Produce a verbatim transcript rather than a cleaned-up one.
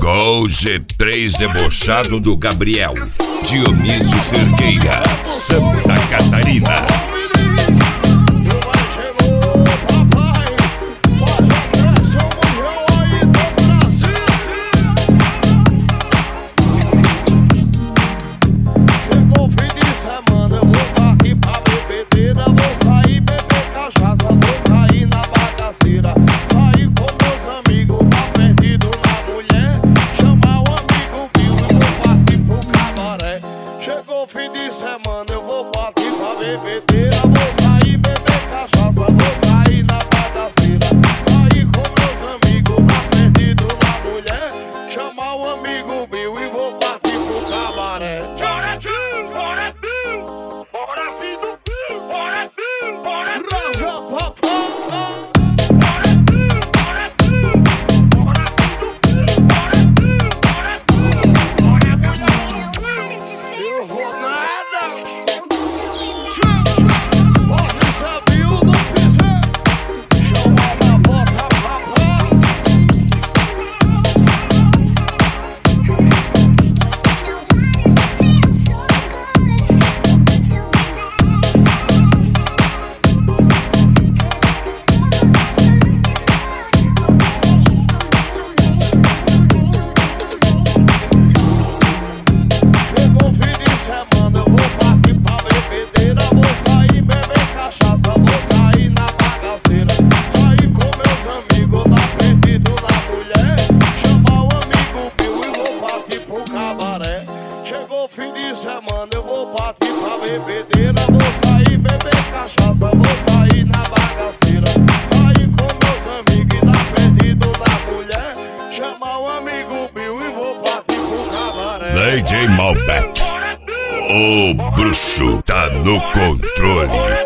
Chegou o G três debochado do Gabriel, Dionísio Cerqueira, Santa Catarina. Fim de semana eu vou partir pra bebedeira, vou sair beber cachaça, vou sair na bagaceira, sair com meus amigos, tá perdido na mulher, chamar o amigo Bill e vou partir pro cabaré. Bora Bill, bora Bill, bora filho do Bill, bora Bill, bora Bill, papai. Bora Bill, bora Bill, bora filho do Bill, bora Bill, bora Bill, bora Bill. Eu vou nada. Você sabia o não fizer? Chama da bota pra lá. Chegou o fim de semana, eu vou partir pra bebedeira, vou sair beber cachaça, vou cair na bagaceira, sair com meus amigos, tá perdido na mulher, chamar o amigo Bill e vou partir pro cabaré. Chegou o fim de semana, eu vou partir pra bebedeira, vou sair beber cachaça, vou cair na bagaceira, sair com meus amigos, tá perdido na mulher, chamar o amigo Bill e vou partir pro cabaré. D J Malbec, o bruxo tá no controle.